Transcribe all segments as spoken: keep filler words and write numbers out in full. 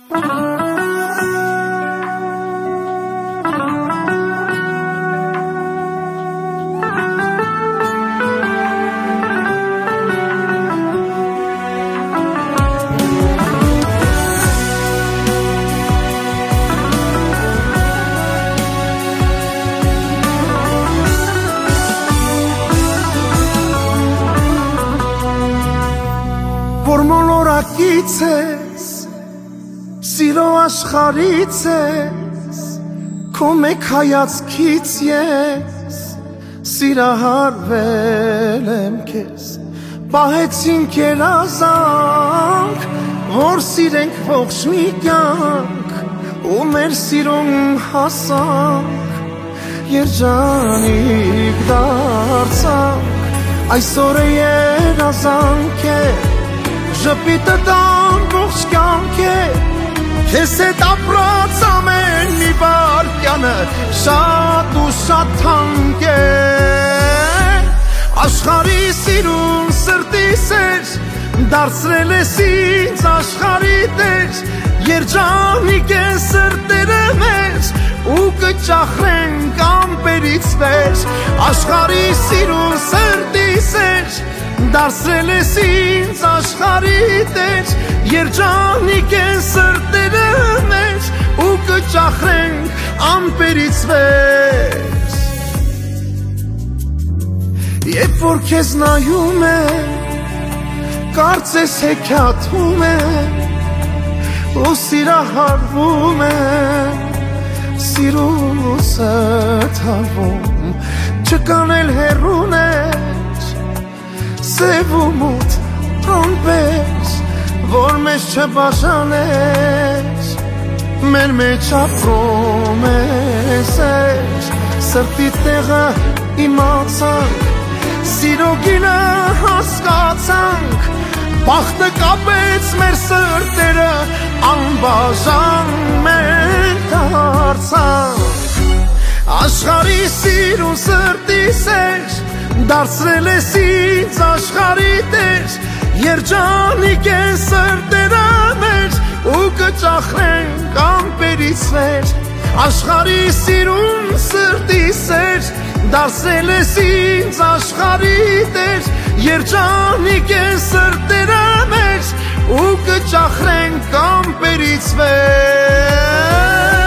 Որ մոլորակից ես, սիրո աշխարից ես, քո մեկ հայացքից ես, սիրահարվել եմ քեզ, պահեցինք երազանք, որ սիրենք ողջ մի կյանք, ու մեր սիրուն հասանք, երջանիկ դարձանք, այսօր է երազանք է, ժպիտը տան ողջ կյանք է, քեզ հետ ապրած ամեն մի վայրկյանը շատ ու շատ թանկ է, աշխարհի սիրուն սրտիս ես, դարձրել ես ինձ աշխարհի տեր, երջանիկ է սրտերը մեզ, ու կճախրենք ամպերից վեր, աշխարհի սիրուն սրտիս ես, դարձրել ես ինձ աշխարհի տեր, երջանիկ են սրտերը մեզ, ու կճախրենք ամպերից վեր, երբ որ քեզ նայում եմ, կարծես հեքիաթում եմ, ու սիրահարվում եմ, սիրուսը թալվում, չկան էլ հեռուն էր, սև ու մութ ամպեր, որ մեզ չբաժանես, մեր մեջ ապրում ես էր, սրտի տեղը իմացանք, սիրո գինը հասկացանք, բախտը կապեց մեր սրտերը, անբաժան մեր դարձանք, աշխարհի սիրուն սրտիս էր, դարձրել ես ինձ աշխարհի տեր, երջանիկ են սրտերը մեր, ու կճախրենք ամպերից վեր, աշխարհի սիրուն սրտիս էր, դարձրել ես ինձ աշխարհի տեր, երջանիկ են սրտերը մեր, ու կճախրենք ամպերից վեր,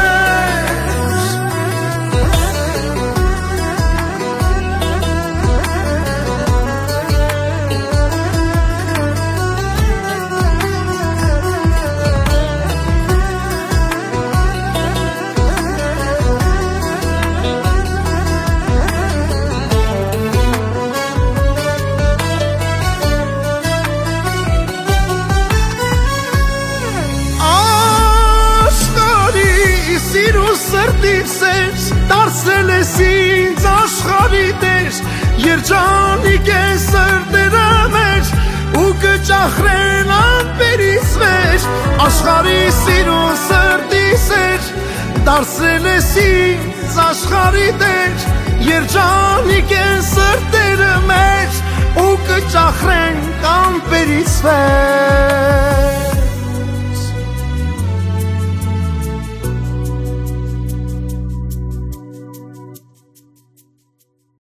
սրտից ես, դարձրել ես ինձ աշխարհի տեր, երջանիկ են սրտերը մեր, ու կճախրեն ամպերից վեր, աշխարհի սիրուն սրտիս էր, դարձրել ես ինձ աշխարհի տեր, երջանիկ են սրտերը մեր, ու կճախրենք ամպերից վեր,